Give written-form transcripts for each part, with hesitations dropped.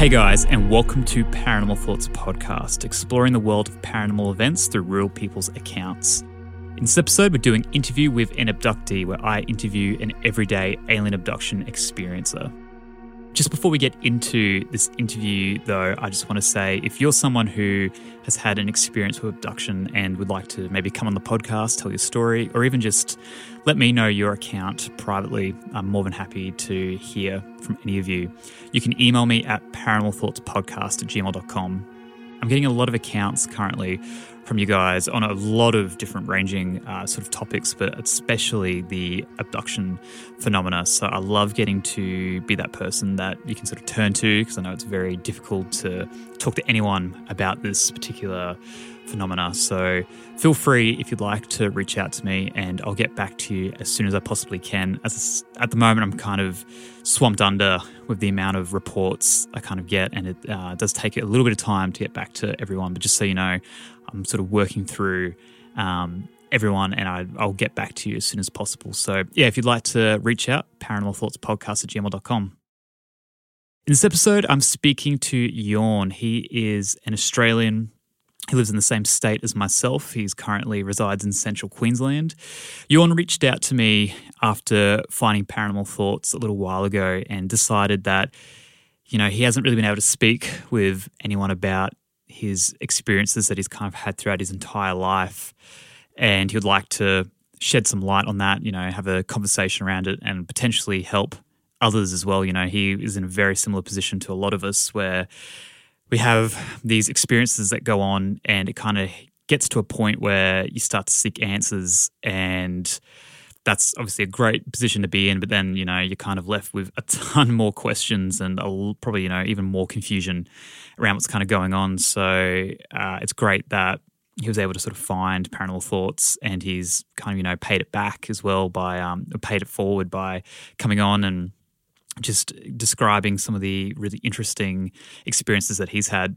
Hey guys, and welcome to Paranormal Thoughts Podcast, exploring the world of paranormal events through real people's accounts. In this episode, we're doing an interview with an abductee where I interview an everyday alien abduction experiencer. Just before we get into this interview, though, I just want to say if you're someone who has had an experience with abduction and would like to maybe come on the podcast, tell your story, or even just let me know your account privately, I'm more than happy to hear from any of you. You can email me at paranormalthoughtspodcast@gmail.com. I'm getting a lot of accounts currently from you guys on a lot of different ranging sort of topics, but especially the abduction phenomena. So I love getting to be that person that you can sort of turn to, because I know it's very difficult to talk to anyone about this particular phenomena. So feel free, if you'd like, to reach out to me and I'll get back to you as soon as I possibly can. As at the moment, I'm kind of swamped under with the amount of reports I kind of get, and it does take a little bit of time to get back to everyone. But just so you know, I'm sort of working through everyone, and I'll get back to you as soon as possible. So yeah, if you'd like to reach out, paranormalthoughtspodcast@gmail.com. In this episode, I'm speaking to Jorn. He is an Australian. He lives in the same state as myself. He currently resides in central Queensland. Jorn reached out to me after finding Paranormal Thoughts a little while ago and decided that, you know, he hasn't really been able to speak with anyone about his experiences that he's kind of had throughout his entire life. And he would like to shed some light on that, you know, have a conversation around it and potentially help others as well. You know, he is in a very similar position to a lot of us where we have these experiences that go on and it kind of gets to a point where you start to seek answers, and that's obviously a great position to be in, but then, you know, you're kind of left with a ton more questions and probably, you know, even more confusion around what's kind of going on. So it's great that he was able to sort of find Paranormal Thoughts, and he's kind of, you know, paid it back as well by, paid it forward by coming on and just describing some of the really interesting experiences that he's had.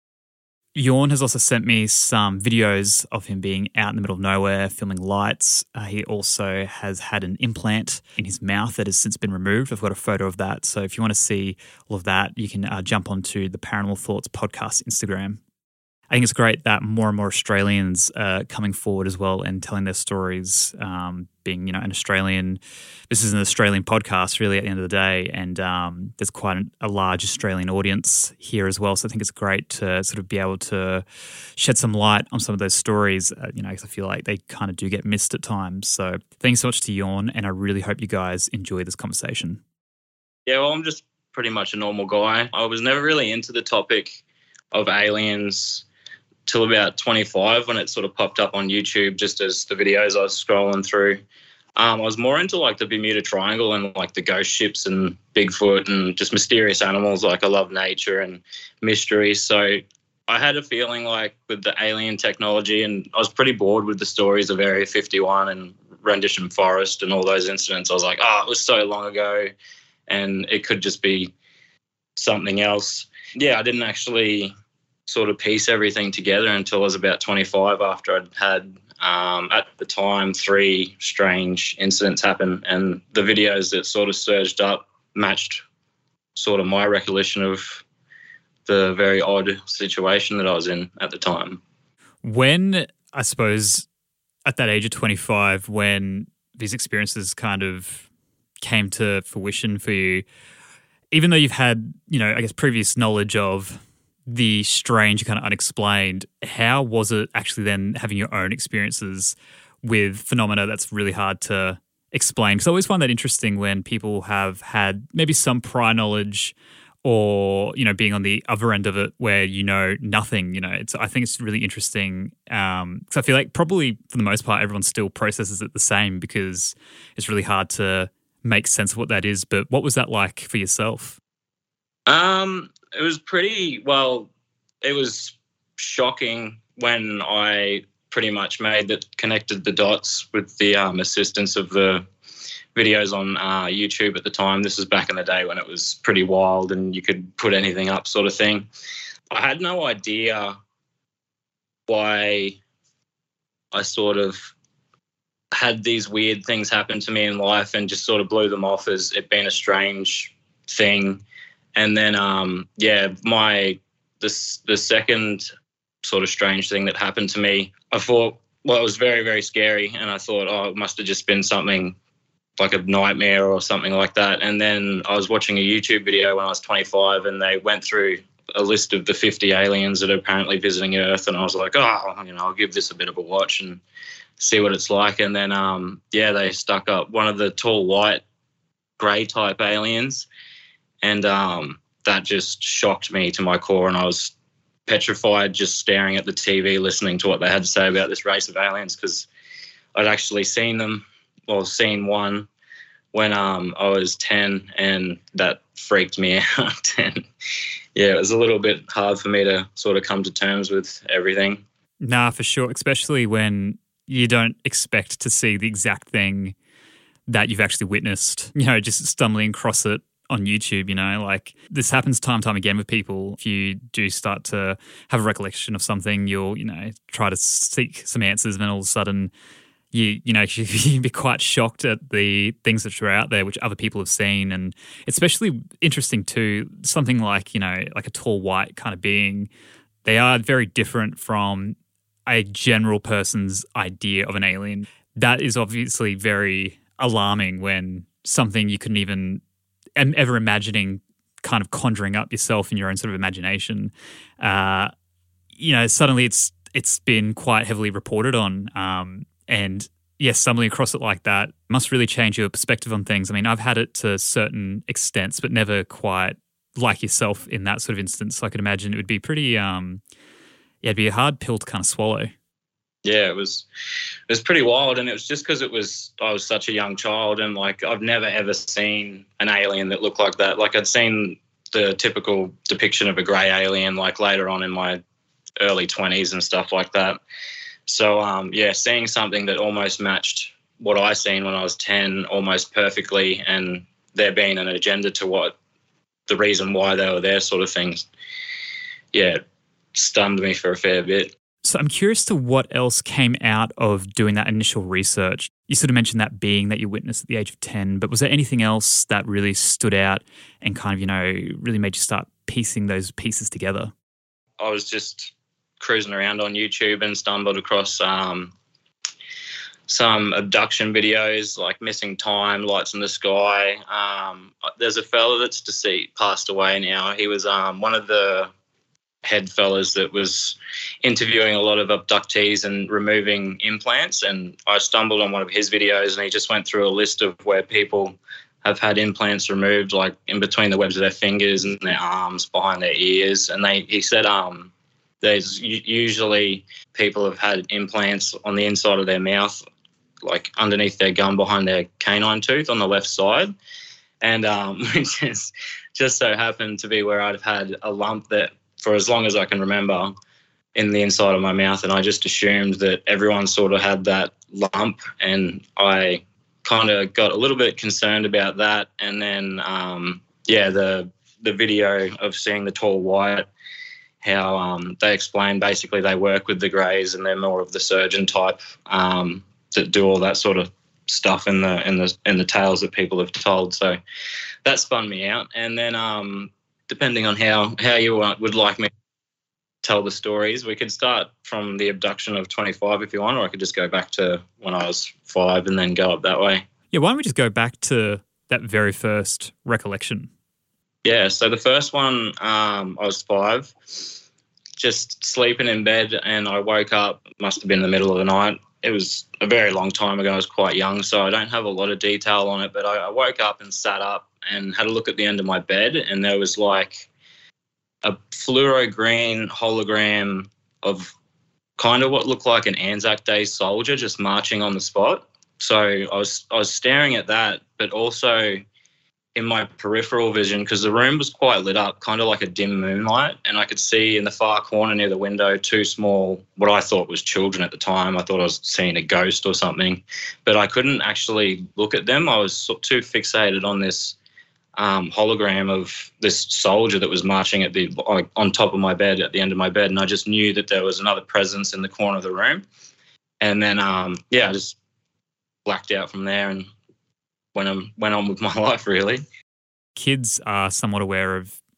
Jorn has also sent me some videos of him being out in the middle of nowhere filming lights. He also has had an implant in his mouth that has since been removed. I've got a photo of that. So if you want to see all of that, you can jump onto the Paranormal Thoughts podcast Instagram. I think it's great that more and more Australians are coming forward as well and telling their stories, being, you know, an Australian. This is an Australian podcast really at the end of the day, and there's quite a large Australian audience here as well. So I think it's great to sort of be able to shed some light on some of those stories, you know, because I feel like they kind of do get missed at times. So thanks so much to Jorn, and I really hope you guys enjoy this conversation. Yeah, well, I'm just pretty much a normal guy. I was never really into the topic of aliens till about 25 when it sort of popped up on YouTube, just as the videos I was scrolling through. I was more into like the Bermuda Triangle and like the ghost ships and Bigfoot and just mysterious animals. Like I love nature and mystery. So I had a feeling like with the alien technology, and I was pretty bored with the stories of Area 51 and Rendlesham Forest and all those incidents. I was like, it was so long ago and it could just be something else. Yeah, I didn't actually sort of piece everything together until I was about 25, after I'd had, at the time, 3 strange incidents happen, and the videos that sort of surged up matched sort of my recollection of the very odd situation that I was in at the time. When, I suppose, at that age of 25, when these experiences kind of came to fruition for you, even though you've had, you know, I guess previous knowledge of the strange, kind of unexplained, how was it actually then having your own experiences with phenomena that's really hard to explain? Because I always find that interesting when people have had maybe some prior knowledge, or, you know, being on the other end of it where you know nothing. You know, I think it's really interesting because I feel like probably for the most part everyone still processes it the same, because it's really hard to make sense of what that is. But what was that like for yourself? It was it was shocking when I pretty much connected the dots with the assistance of the videos on YouTube at the time. This was back in the day when it was pretty wild and you could put anything up, sort of thing. I had no idea why I sort of had these weird things happen to me in life and just sort of blew them off as it being a strange thing. And then, the second sort of strange thing that happened to me, I thought, well, it was very, very scary. And I thought, oh, it must have just been something like a nightmare or something like that. And then I was watching a YouTube video when I was 25, and they went through a list of the 50 aliens that are apparently visiting Earth. And I was like, oh, I'll give this a bit of a watch and see what it's like. And then, they stuck up one of the tall, white, grey type aliens. And that just shocked me to my core. And I was petrified just staring at the TV, listening to what they had to say about this race of aliens, because I'd actually seen one when I was 10, and that freaked me out. And it was a little bit hard for me to sort of come to terms with everything. Nah, for sure, especially when you don't expect to see the exact thing that you've actually witnessed, just stumbling across it on YouTube, like this happens time and time again with people. If you do start to have a recollection of something, you'll, try to seek some answers, and then all of a sudden you be quite shocked at the things that are out there, which other people have seen. And it's especially interesting too, something like, like a tall white kind of being, they are very different from a general person's idea of an alien. That is obviously very alarming when something you couldn't even ever imagining kind of conjuring up yourself in your own sort of imagination. Suddenly it's been quite heavily reported on. And yes, stumbling across it like that must really change your perspective on things. I mean, I've had it to certain extents, but never quite like yourself in that sort of instance. So I could imagine it would be pretty, it'd be a hard pill to kind of swallow. Yeah, it was pretty wild, and it was just because I was such a young child, and like I've never ever seen an alien that looked like that. Like I'd seen the typical depiction of a grey alien like later on in my early 20s and stuff like that. So seeing something that almost matched what I seen when I was 10 almost perfectly, and there being an agenda to what the reason why they were there, sort of things, stunned me for a fair bit. So I'm curious to what else came out of doing that initial research. You sort of mentioned that being that you witnessed at the age of 10, but was there anything else that really stood out and kind of, really made you start piecing those pieces together? I was just cruising around on YouTube and stumbled across some abduction videos like Missing Time, Lights in the Sky. There's a fella that's deceased, passed away now. He was one of the head fellas that was interviewing a lot of abductees and removing implants, and I stumbled on one of his videos, and he just went through a list of where people have had implants removed, like in between the webs of their fingers and their arms, behind their ears. And he said there's usually people have had implants on the inside of their mouth, like underneath their gum behind their canine tooth on the left side. And which is just so happened to be where I'd had a lump that, for as long as I can remember, in the inside of my mouth, and I just assumed that everyone sort of had that lump, and I kind of got a little bit concerned about that. And then, the video of seeing the tall white, how they explain basically they work with the greys, and they're more of the surgeon type that do all that sort of stuff in the tales that people have told. So that spun me out. And then depending on how you would like me to tell the stories, we could start from the abduction of 25 if you want, or I could just go back to when I was 5 and then go up that way. Yeah, why don't we just go back to that very first recollection? Yeah, so the first one, I was 5, just sleeping in bed, and I woke up, must have been the middle of the night. It was a very long time ago. I was quite young, so I don't have a lot of detail on it, but I woke up and sat up and had a look at the end of my bed, and there was like a fluoro green hologram of kind of what looked like an Anzac Day soldier just marching on the spot. So I was staring at that, but also in my peripheral vision, because the room was quite lit up, kind of like a dim moonlight, and I could see in the far corner near the window 2 small, what I thought was children at the time. I thought I was seeing a ghost or something, but I couldn't actually look at them. I was too fixated on this hologram of this soldier that was marching at on top of my bed, at the end of my bed, and I just knew that there was another presence in the corner of the room. And then, I just blacked out from there and went on with my life, really. Kids are somewhat aware of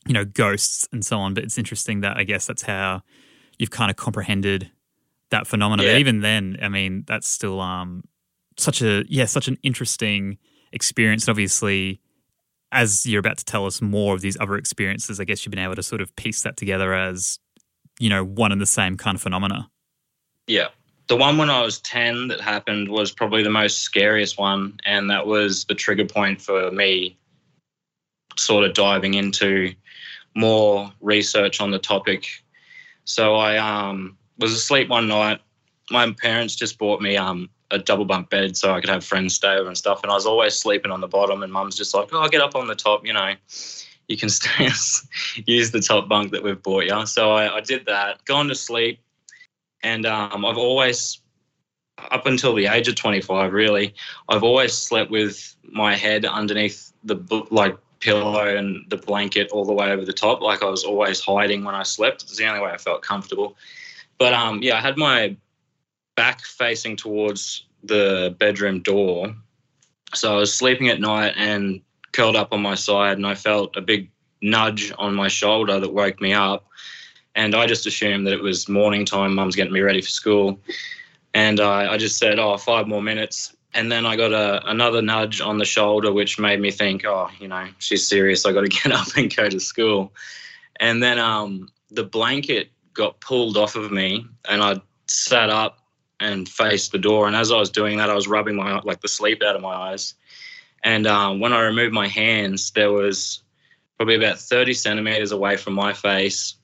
ghosts and so on. But it's interesting that I guess that's how you've kind of comprehended that phenomenon. Yeah. But even then, I mean, that's still such an interesting experience. And obviously, as you're about to tell us more of these other experiences, I guess you've been able to sort of piece that together as, one and the same kind of phenomena. Yeah. The one when I was 10 that happened was probably the most scariest one, and that was the trigger point for me sort of diving into more research on the topic. So I was asleep one night. My parents just bought me a double bunk bed so I could have friends stay over and stuff, and I was always sleeping on the bottom, and Mum's just like, oh, get up on the top, you can stay, use the top bunk that we've bought you. So I did that, gone to sleep. And I've always, up until the age of 25, really, I've always slept with my head underneath the pillow and the blanket all the way over the top. Like I was always hiding when I slept. It was the only way I felt comfortable. But I had my back facing towards the bedroom door. So I was sleeping at night and curled up on my side, and I felt a big nudge on my shoulder that woke me up. And I just assumed that it was morning time, Mum's getting me ready for school. And I just said, 5 more minutes. And then I got another nudge on the shoulder, which made me think, she's serious. I got to get up and go to school. And then the blanket got pulled off of me, and I sat up and faced the door. And as I was doing that, I was rubbing the sleep out of my eyes. And when I removed my hands, there was probably about 30 centimeters away from my face,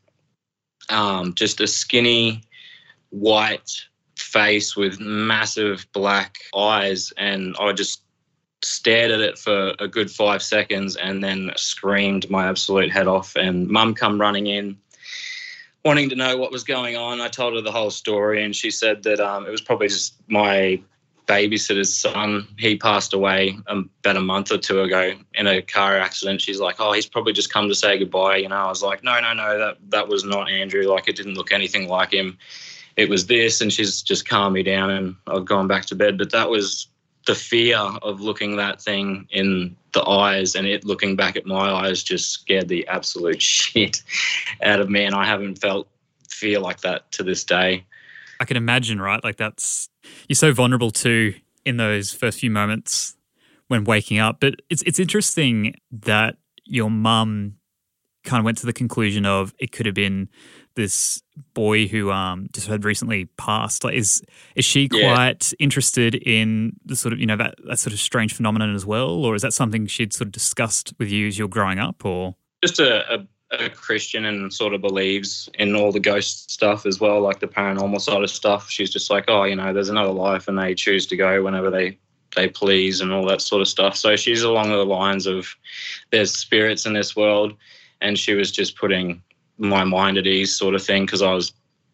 just a skinny white face with massive black eyes, and I just stared at it for a good 5 seconds and then screamed my absolute head off. And Mum come running in wanting to know what was going on. I told her the whole story, and she said that it was probably just my babysitter's son. He passed away about a month or two ago in a car accident. She's like, he's probably just come to say goodbye. I was like, no, that was not Andrew. Like, it didn't look anything like him. It was this. And she's just calmed me down, and I've gone back to bed. But that was the fear of looking that thing in the eyes, and it looking back at my eyes just scared the absolute shit out of me. And I haven't felt fear like that to this day. I can imagine, right? Like, you're so vulnerable too in those first few moments when waking up. But it's interesting that your mum kind of went to the conclusion of it could have been this boy who just had recently passed. Like, is she quite interested in the sort of, that sort of strange phenomenon as well? Or is that something she'd sort of discussed with you as you're growing up? Or just a Christian and sort of believes in all the ghost stuff as well, like the paranormal side of stuff. She's just like, there's another life, and they choose to go whenever they please and all that sort of stuff. So she's along the lines of there's spirits in this world, and she was just putting my mind at ease sort of thing, because I was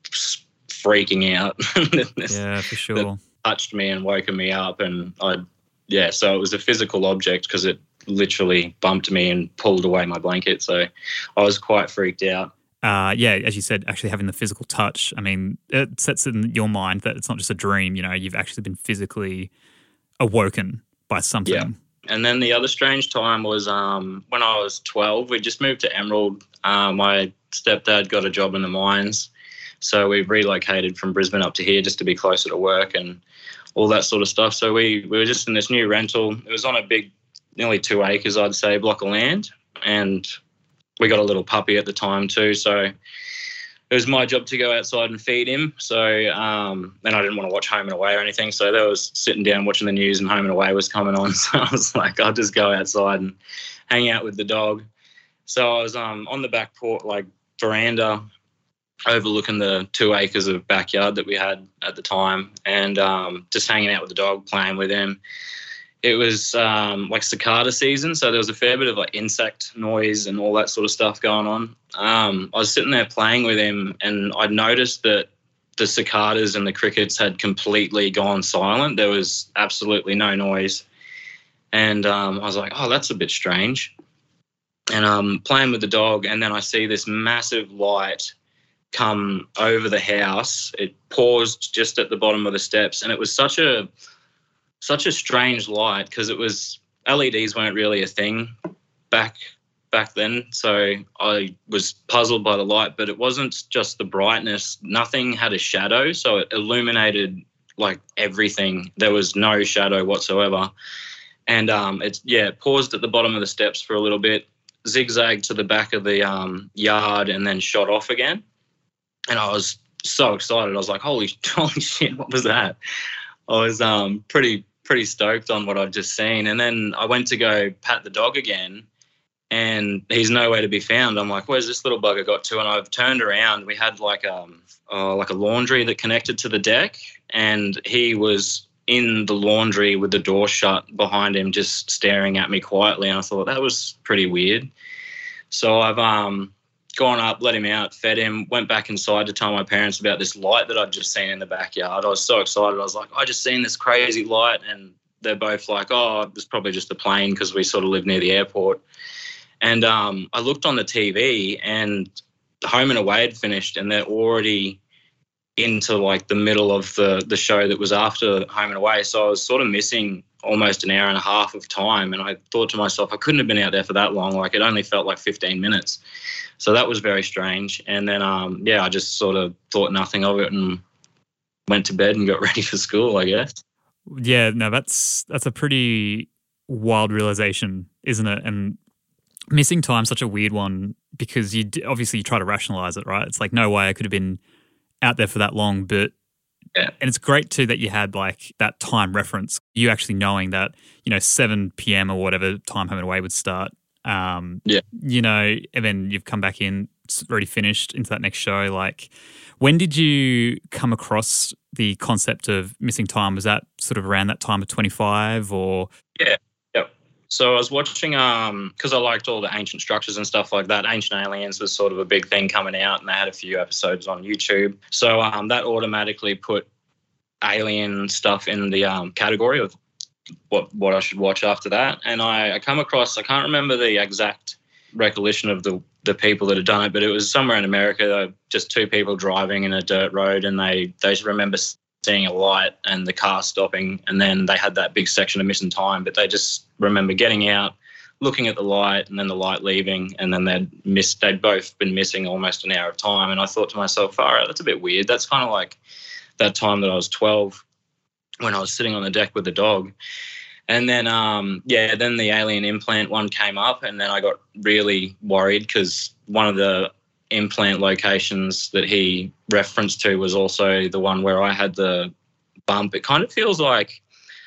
freaking out. Yeah, for sure. That touched me and woken me up, and so it was a physical object because it literally bumped me and pulled away my blanket. So I was quite freaked out. As you said, actually having the physical touch, I mean, it sets in your mind that it's not just a dream, you've actually been physically awoken by something. Yeah. And then the other strange time was when I was 12, we just moved to Emerald. My stepdad got a job in the mines. So we relocated from Brisbane up to here just to be closer to work and all that sort of stuff. So we were just in this new rental. It was on a big, nearly 2 acres, I'd say, block of land. And we got a little puppy at the time too. So it was my job to go outside and feed him. So and I didn't want to watch Home and Away or anything. So there was sitting down watching the news, and Home and Away was coming on. So I was like, I'll just go outside and hang out with the dog. So I was on the back porch, veranda, overlooking the 2 acres of backyard that we had at the time, and just hanging out with the dog, playing with him. It was cicada season, so there was a fair bit of insect noise and all that sort of stuff going on. I was sitting there playing with him, and I noticed that the cicadas and the crickets had completely gone silent. There was absolutely no noise. And I was like, that's a bit strange. And I'm playing with the dog, and then I see this massive light come over the house. It paused just at the bottom of the steps, and it was such a strange light because it was LEDs weren't really a thing back back then, so I was puzzled by the light, but it wasn't just the brightness. Nothing had a shadow, so it illuminated like everything. There was no shadow whatsoever. And it paused at the bottom of the steps for a little bit, zigzagged to the back of the yard, and then shot off again. And I was so excited. I was like, holy shit, what was that? I was pretty stoked on what I'd just seen. And then I went to go pat the dog again, and he's nowhere to be found. I'm like, where's this little bugger got to? And I've turned around. We had like a laundry that connected to the deck, and he was in the laundry with the door shut behind him, just staring at me quietly. And I thought that was pretty weird. So I've gone up, let him out, fed him, went back inside to tell my parents about this light that I'd just seen in the backyard. I was so excited. I was like, I just seen this crazy light. And they're both like, oh, it's probably just a plane, because we sort of live near the airport. And I looked on the TV, and Home and Away had finished, and they're already into like the middle of the show that was after Home and Away. So I was sort of missing almost an hour and a half of time. And I thought to myself, I couldn't have been out there for that long. Like, it only felt like 15 minutes. So that was very strange. And then, I just sort of thought nothing of it and went to bed and got ready for school, I guess. Yeah, no, that's a pretty wild realization, isn't it? And missing time's such a weird one, because obviously you try to rationalize it, right? It's like, no way I could have been out there for that long. But yeah. And it's great too that you had like that time reference, you actually knowing that, 7 p.m. or whatever time Home and Away would start. And then you've come back in, it's already finished, into that next show. Like, when did you come across the concept of missing time? Was that sort of around that time of 25 or? Yeah. So I was watching, because I liked all the ancient structures and stuff like that. Ancient Aliens was sort of a big thing coming out, and they had a few episodes on YouTube. So that automatically put alien stuff in the category of what I should watch after that. And I come across, I can't remember the exact recollection of the people that had done it, but it was somewhere in America, just two people driving in a dirt road, and they remember seeing a light and the car stopping, and then they had that big section of missing time, but they just remember getting out, looking at the light, and then the light leaving, and then they'd both been missing almost an hour of time. And I thought to myself, far out, that's a bit weird. That's kind of like that time that I was 12 when I was sitting on the deck with the dog. And then, then the alien implant one came up, and then I got really worried, because one of the implant locations that he referenced to was also the one where I had the bump. It kind of feels like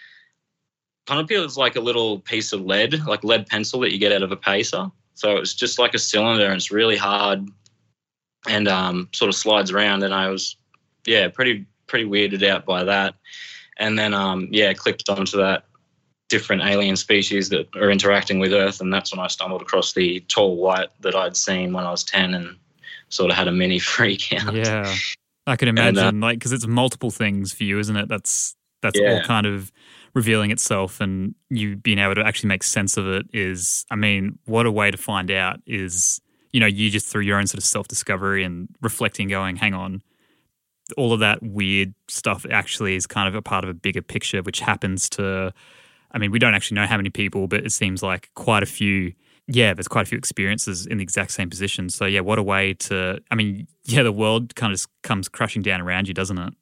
a little piece of lead, like lead pencil that you get out of a pacer. So it's just like a cylinder, and it's really hard and sort of slides around. And I was, pretty weirded out by that. And then, clicked onto that different alien species that are interacting with Earth. And that's when I stumbled across the tall white that I'd seen when I was 10 and sort of had a mini freak out. Yeah, I can imagine, because it's multiple things for you, isn't it? That's all kind of revealing itself, and you being able to actually make sense of it is, I mean, what a way to find out is, you just through your own sort of self-discovery and reflecting, going, hang on, all of that weird stuff actually is kind of a part of a bigger picture, which happens to, I mean, we don't actually know how many people, but it seems like quite a few. Yeah, there's quite a few experiences in the exact same position. So, what a way to, I mean, the world kind of comes crashing down around you, doesn't it?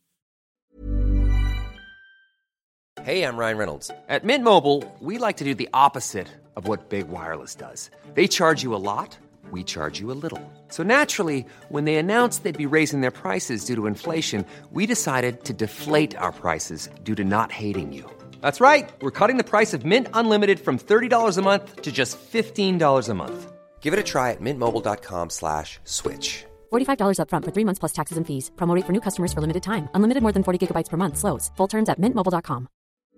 Hey, I'm Ryan Reynolds. At Mint Mobile, we like to do the opposite of what Big Wireless does. They charge you a lot, we charge you a little. So naturally, when they announced they'd be raising their prices due to inflation, we decided to deflate our prices due to not hating you. That's right. We're cutting the price of Mint Unlimited from $30 a month to just $15 a month. Give it a try at mintmobile.com/switch. $45 up front for 3 months plus taxes and fees. Promo rate for new customers for limited time. Unlimited more than 40 gigabytes per month. Slows full terms at mintmobile.com.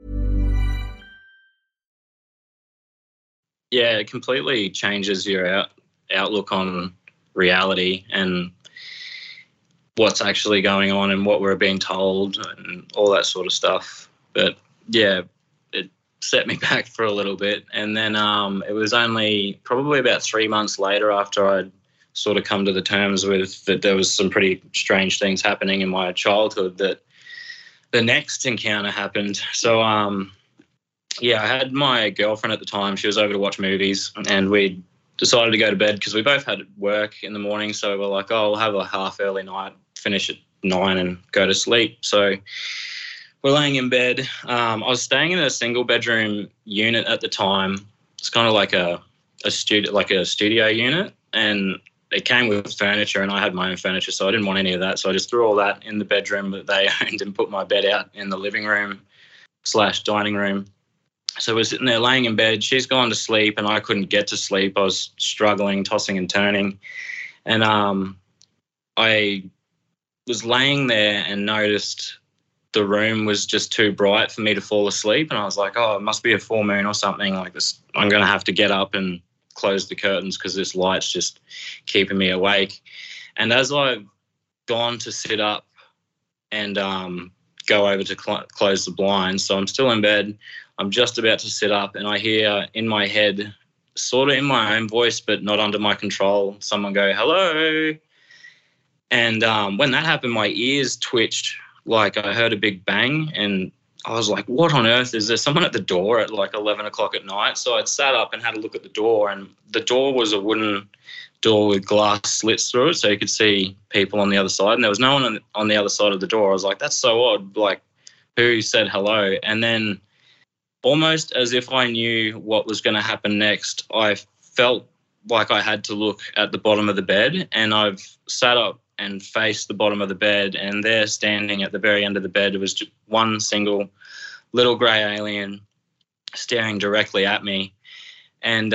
Yeah, it completely changes your outlook on reality and what's actually going on and what we're being told and all that sort of stuff. But yeah, it set me back for a little bit. And then it was only probably about 3 months later, after I'd sort of come to the terms with that there was some pretty strange things happening in my childhood, that the next encounter happened. So, I had my girlfriend at the time. She was over to watch movies, and we'd decided to go to bed because we both had work in the morning. So we're like, oh, we'll have a half early night, finish at 9 and go to sleep. So we're laying in bed. I was staying in a single bedroom unit at the time. It's kind of like a studio unit, and it came with furniture, and I had my own furniture, so I didn't want any of that. So I just threw all that in the bedroom that they owned and put my bed out in the living room / dining room. So we're sitting there laying in bed. She's gone to sleep, and I couldn't get to sleep. I was struggling, tossing and turning. And I was laying there and noticed the room was just too bright for me to fall asleep. And I was like, oh, it must be a full moon or something like this. I'm going to have to get up and close the curtains because this light's just keeping me awake. And as I've gone to sit up and go over to close the blinds, so I'm still in bed, I'm just about to sit up, and I hear in my head, sort of in my own voice but not under my control, someone go, hello. And when that happened, my ears twitched like I heard a big bang, and I was like, what on earth? Is there someone at the door at like 11 o'clock at night? So I'd sat up and had a look at the door, and the door was a wooden door with glass slits through it, so you could see people on the other side, and there was no one on the other side of the door. I was like, that's so odd, like, who said hello? And then almost as if I knew what was going to happen next, I felt like I had to look at the bottom of the bed, and I've sat up and faced the bottom of the bed, and there standing at the very end of the bed was just one single little grey alien staring directly at me. And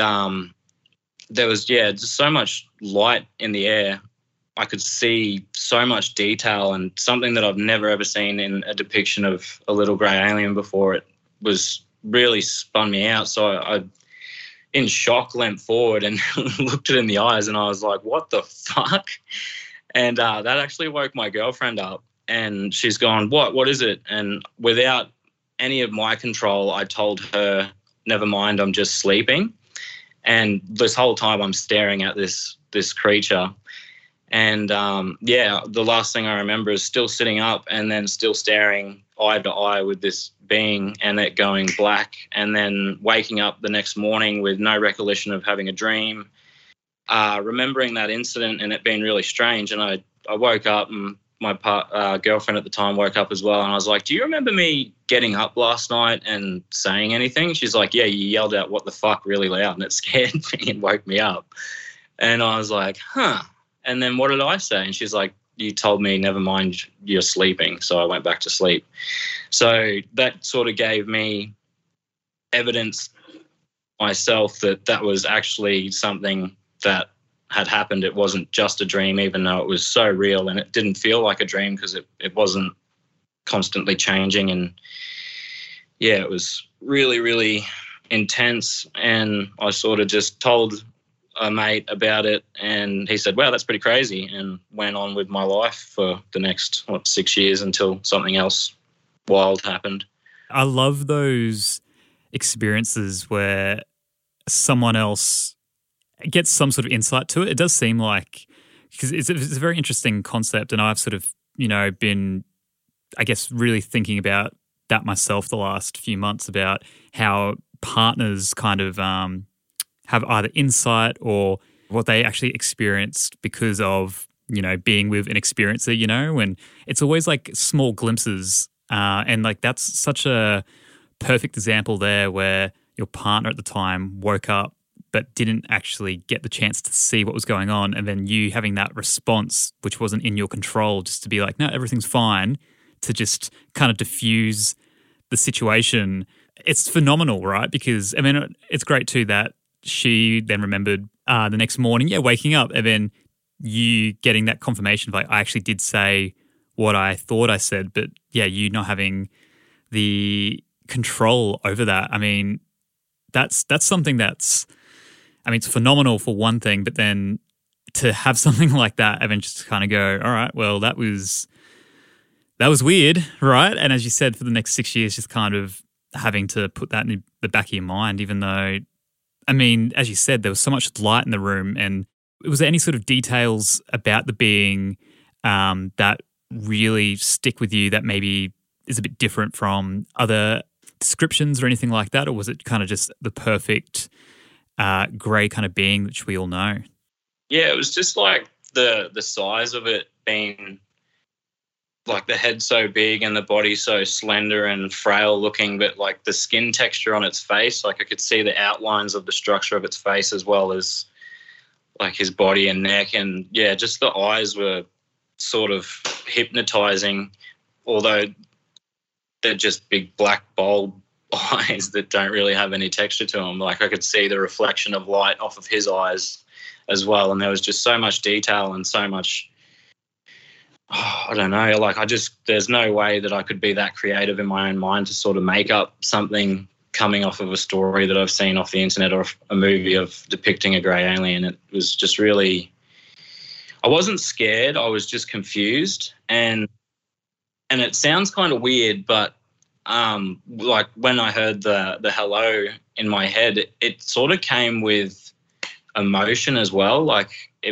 there was, just so much light in the air. I could see so much detail, and something that I've never ever seen in a depiction of a little grey alien before. It was really spun me out. So I in shock, leant forward and looked it in the eyes, and I was like, what the fuck? And that actually woke my girlfriend up, and she's gone, what is it? And without any of my control, I told her, never mind, I'm just sleeping. And this whole time I'm staring at this creature. And, the last thing I remember is still sitting up and then still staring eye to eye with this being, and it going black, and then waking up the next morning with no recollection of having a dream. Remembering that incident and it being really strange, and I woke up, and my girlfriend at the time woke up as well, and I was like, do you remember me getting up last night and saying anything? She's like, yeah, you yelled out what the fuck really loud, and it scared me and woke me up. And I was like, huh. And then what did I say? And she's like, you told me, never mind, you're sleeping. So I went back to sleep. So that sort of gave me evidence myself that was actually something that had happened. It wasn't just a dream, even though it was so real, and it didn't feel like a dream because it wasn't constantly changing. And it was really, really intense. And I sort of just told a mate about it, and he said, wow, that's pretty crazy, and went on with my life for the next 6 years until something else wild happened. I love those experiences where someone else gets some sort of insight to it. It does seem like, because it's a very interesting concept, and I've sort of, been, I guess, really thinking about that myself the last few months, about how partners kind of have either insight or what they actually experienced because of, being with an experiencer, and it's always like small glimpses. And like that's such a perfect example there where your partner at the time woke up but didn't actually get the chance to see what was going on, and then you having that response, which wasn't in your control, just to be like, no, everything's fine, to just kind of diffuse the situation. It's phenomenal, right? Because, I mean, it's great too that she then remembered the next morning, waking up, and then you getting that confirmation of like, I actually did say what I thought I said, but you not having the control over that. I mean, that's something that's, I mean, it's phenomenal for one thing, but then to have something like that and then just kind of go, all right, well, that was weird, right? And as you said, for the next 6 years, just kind of having to put that in the back of your mind, even though, I mean, as you said, there was so much light in the room. And was there any sort of details about the being that really stick with you that maybe is a bit different from other descriptions or anything like that? Or was it kind of just the perfect grey kind of being which we all know? Yeah, it was just like the size of it being like the head so big and the body so slender and frail looking, but like the skin texture on its face, like I could see the outlines of the structure of its face as well as like his body and neck. And yeah, just the eyes were sort of hypnotizing, although they're just big black bulb eyes that don't really have any texture to them. Like I could see the reflection of light off of his eyes as well. And there was just so much detail and so much, I don't know, like there's no way that I could be that creative in my own mind to sort of make up something coming off of a story that I've seen off the internet or a movie of depicting a grey alien. It was just really, I wasn't scared, I was just confused. And it sounds kind of weird, but like when I heard the hello in my head, it sort of came with emotion as well. Like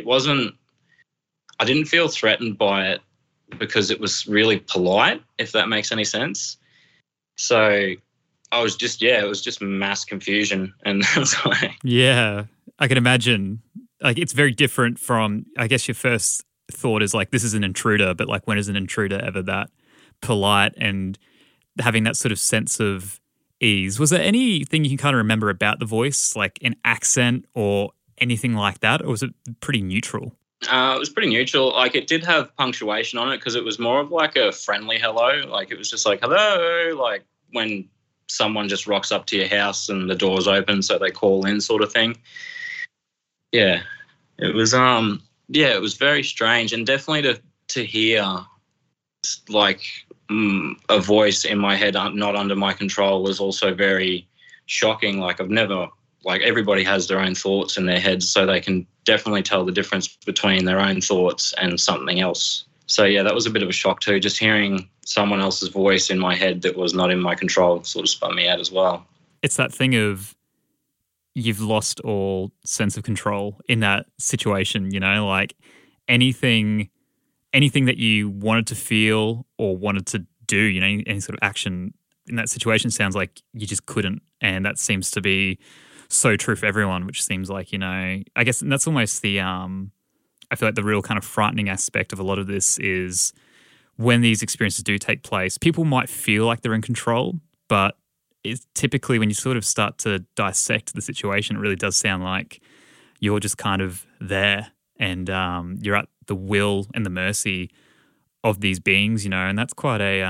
I didn't feel threatened by it because it was really polite, if that makes any sense. So I was just, it was just mass confusion. And that's why. Yeah, I can imagine. Like it's very different from, I guess your first thought is like, this is an intruder, but like when is an intruder ever that polite and having that sort of sense of ease? Was there anything you can kind of remember about the voice, like an accent or anything like that, or was it pretty neutral? It was pretty neutral. Like it did have punctuation on it because it was more of like a friendly hello. Like it was just like, hello, like when someone just rocks up to your house and the door's open so they call in sort of thing. Yeah, it was it was very strange, and definitely to hear like a voice in my head not under my control was also very shocking. Like everybody has their own thoughts in their heads, so they can definitely tell the difference between their own thoughts and something else. So yeah, that was a bit of a shock too. Just hearing someone else's voice in my head that was not in my control sort of spun me out as well. It's that thing of you've lost all sense of control in that situation, you know, like anything that you wanted to feel or wanted to do, you know, any sort of action in that situation sounds like you just couldn't. And that seems to be so true for everyone, which seems like, you know, I guess that's almost the, I feel like the real kind of frightening aspect of a lot of this is when these experiences do take place, people might feel like they're in control, but it's typically when you sort of start to dissect the situation, it really does sound like you're just kind of there and you're at the will and the mercy of these beings, you know, and that's quite a,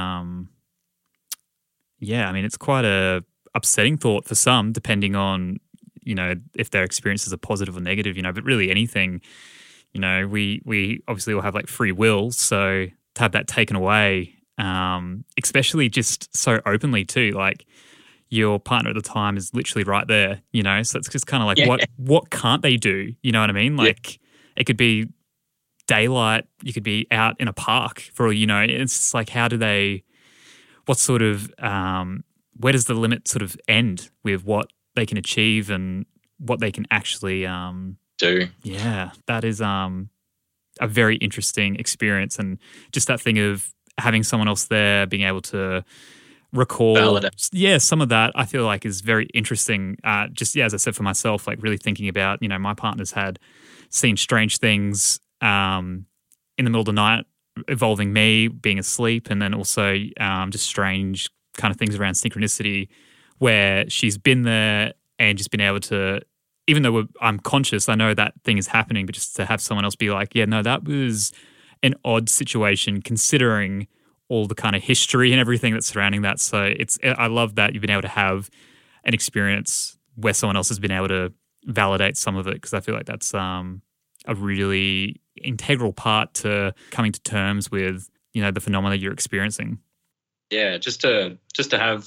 it's quite a upsetting thought for some, depending on, you know, if their experiences are positive or negative, you know, but really anything, you know, we obviously all have like free will. So to have that taken away, especially just so openly too, like your partner at the time is literally right there, you know, so it's just kind of like, what can't they do? You know what I mean? Like it could be daylight, you could be out in a park for all you know. It's just like, how do they, what sort of, where does the limit sort of end with what they can achieve and what they can actually do? Yeah, that is a very interesting experience, and just that thing of having someone else there, being able to recall, some of that I feel like is very interesting. Just as I said for myself, like really thinking about, you know, my partner's had seen strange things in the middle of the night involving me being asleep, and then also just strange kind of things around synchronicity where she's been there and just been able to, even though I'm conscious, I know that thing is happening, but just to have someone else be like, yeah, no, that was an odd situation considering all the kind of history and everything that's surrounding that. So I love that you've been able to have an experience where someone else has been able to validate some of it, because I feel like that's a really integral part to coming to terms with, you know, the phenomena you're experiencing. Yeah, just to have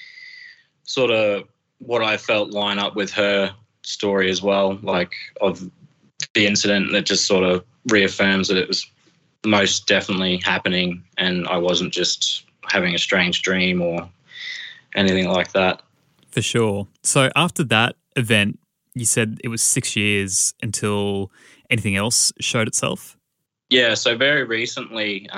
sort of what I felt line up with her story as well, like of the incident that just sort of reaffirms that it was most definitely happening and I wasn't just having a strange dream or anything like that. For sure. So after that event, you said it was 6 years until anything else showed itself? Yeah, so very recently,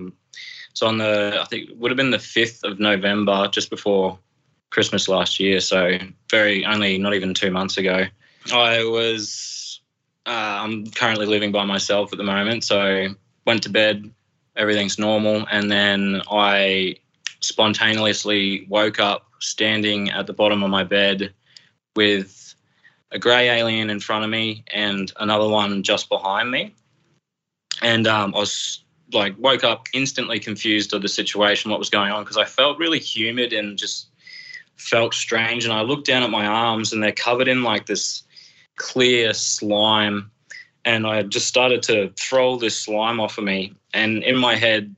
so on I think it would have been the 5th of November, just before Christmas last year, so only not even 2 months ago, I'm currently living by myself at the moment, so went to bed, everything's normal, and then I spontaneously woke up standing at the bottom of my bed with a grey alien in front of me and another one just behind me. And I was woke up instantly confused of the situation, what was going on, because I felt really humid and just felt strange. And I looked down at my arms and they're covered in this clear slime, and I just started to throw this slime off of me. And in my head,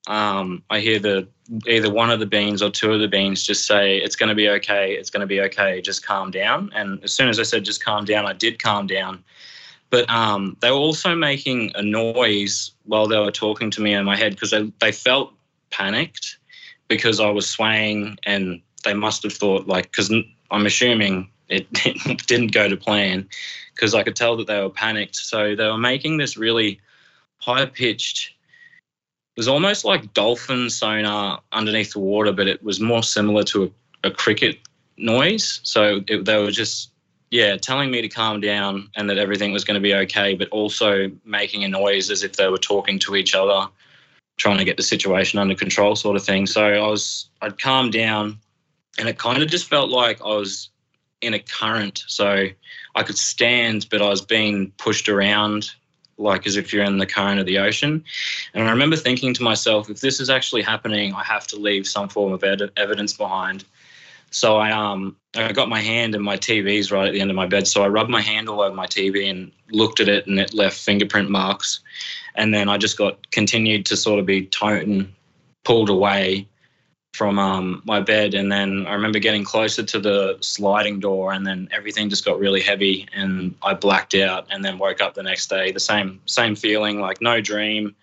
I hear either one of the beings or two of the beings just say, "It's going to be okay, it's going to be okay, just calm down." And as soon as I said just calm down, I did calm down. But they were also making a noise while they were talking to me in my head, because they felt panicked because I was swaying, and they must have thought, because I'm assuming it didn't go to plan, because I could tell that they were panicked. So they were making this really high-pitched, it was almost like dolphin sonar underneath the water, but it was more similar to a cricket noise. So they were just, telling me to calm down and that everything was going to be okay, but also making a noise as if they were talking to each other, trying to get the situation under control sort of thing. So I'd calmed down, and it kind of just felt like I was in a current. So I could stand, but I was being pushed around as if you're in the current of the ocean. And I remember thinking to myself, if this is actually happening, I have to leave some form of evidence behind. So I got my hand, and my TV's right at the end of my bed. So I rubbed my hand all over my TV and looked at it, and it left fingerprint marks. And then I just continued to sort of be pulled away from my bed. And then I remember getting closer to the sliding door, and then everything just got really heavy, and I blacked out, and then woke up the next day. The same feeling, no dream,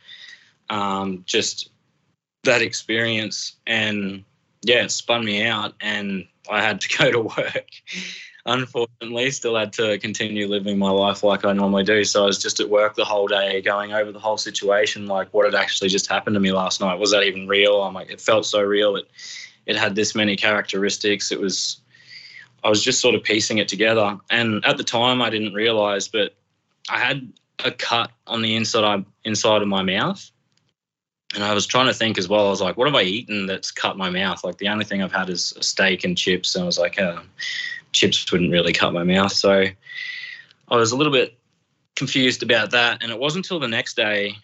just that experience. And it spun me out, and I had to go to work. Unfortunately, still had to continue living my life like I normally do. So I was just at work the whole day going over the whole situation, what had actually just happened to me last night. Was that even real? It felt so real. It had this many characteristics. I was just sort of piecing it together. And at the time I didn't realise, but I had a cut on the inside of my mouth. And I was trying to think as well. I was like, what have I eaten that's cut my mouth? The only thing I've had is a steak and chips. And I was like, chips wouldn't really cut my mouth. So I was a little bit confused about that. And it wasn't until the next day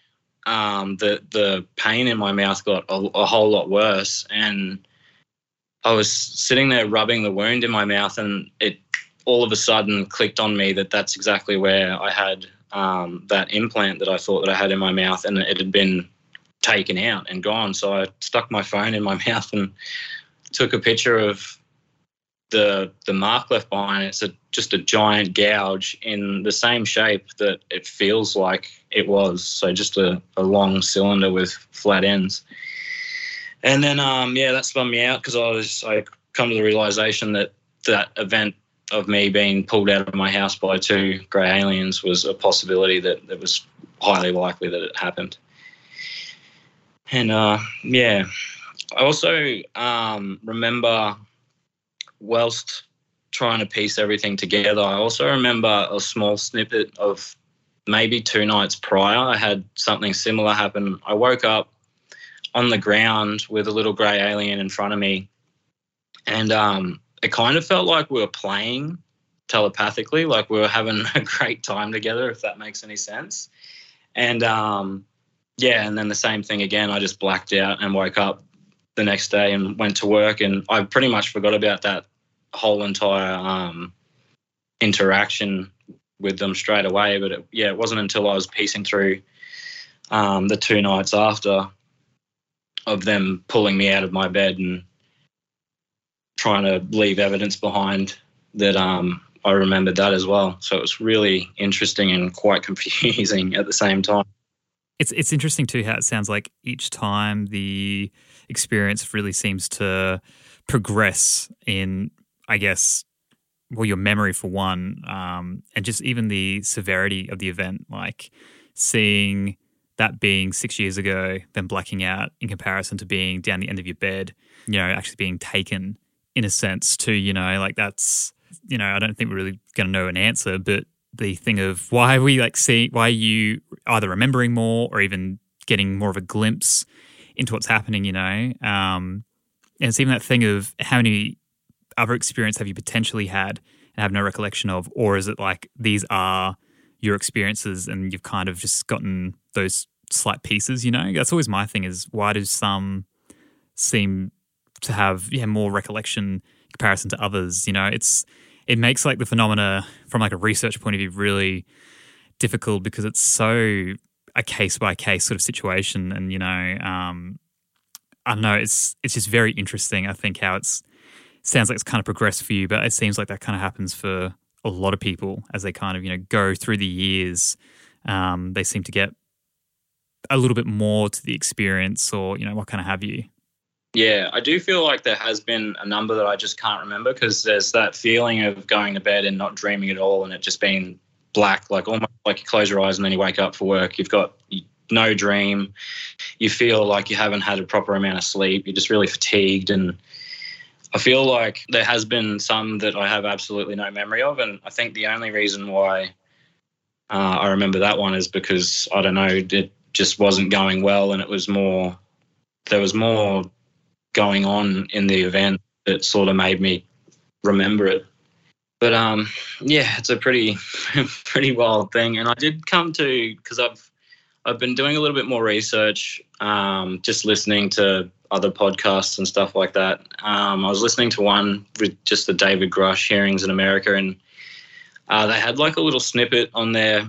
the pain in my mouth got a whole lot worse. And I was sitting there rubbing the wound in my mouth, and it all of a sudden clicked on me that that's exactly where I had that implant that I thought that I had in my mouth, and it had been taken out and gone. So I stuck my phone in my mouth and took a picture of the mark left behind. It's just a giant gouge in the same shape that it feels like it was. So just a long cylinder with flat ends. And then, that spun me out, because I come to the realisation that event of me being pulled out of my house by two grey aliens was a possibility, that it was highly likely that it happened. And, I also remember, whilst trying to piece everything together, I also remember a small snippet of maybe 2 nights prior, I had something similar happen. I woke up on the ground with a little grey alien in front of me, and it kind of felt like we were playing telepathically, like we were having a great time together, if that makes any sense. And, and then the same thing again. I just blacked out and woke up the next day and went to work, and I pretty much forgot about that whole entire interaction with them straight away. But it wasn't until I was piecing through the 2 nights after of them pulling me out of my bed and trying to leave evidence behind that I remembered that as well. So it was really interesting and quite confusing at the same time. It's interesting too how it sounds like each time the experience really seems to progress in, I guess, your memory for one, and just even the severity of the event, like seeing that being 6 years ago, then blacking out in comparison to being down the end of your bed, actually being taken in a sense too, that's I don't think we're really going to know an answer, but the thing of why are you either remembering more or even getting more of a glimpse into what's happening, and it's even that thing of how many other experiences have you potentially had and have no recollection of, or is it like these are your experiences and you've kind of just gotten those slight pieces, That's always my thing is why do some seem to have more recollection in comparison to others, it makes like the phenomena from like a research point of view really difficult because it's so a case by case sort of situation, and I don't know, it's just very interesting. I think how sounds like it's kind of progressed for you, but it seems like that kind of happens for a lot of people as they kind of go through the years. They seem to get a little bit more to the experience, or what kind of have you. Yeah, I do feel like there has been a number that I just can't remember because there's that feeling of going to bed and not dreaming at all and it just being black, like almost like you close your eyes and then you wake up for work. You've got no dream. You feel like you haven't had a proper amount of sleep. You're just really fatigued. And I feel like there has been some that I have absolutely no memory of. And I think the only reason why I remember that one is because, I don't know, it just wasn't going well and there was more going on in the event that sort of made me remember it. But it's a pretty wild thing. And I did come to, because I've been doing a little bit more research, just listening to other podcasts and stuff like that. I was listening to one with just the David Grush hearings in America, and they had like a little snippet on there